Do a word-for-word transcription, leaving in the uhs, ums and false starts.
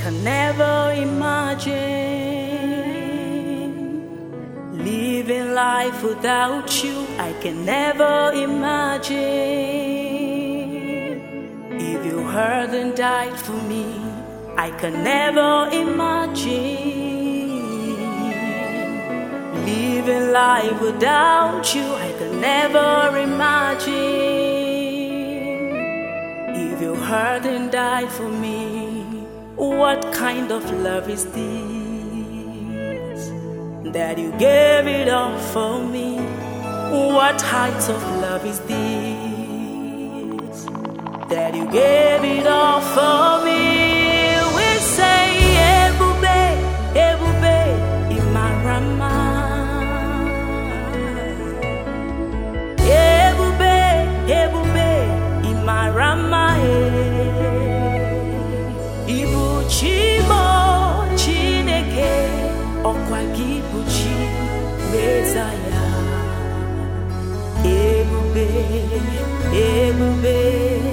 can never imagine living life without you. I can never imagine if you hurt and died for me. I can never imagine living life without you. I can never imagine if you hurt and died for me. What kind of love is this, that you gave it all for me? What height of love is this, that you gave it all for me? We say, Ebube, Ebube, Imarama. Ebube, Ebube, Imarama. Chibo Chineke Okwagibuchi Messiah. Ebube, Ebube.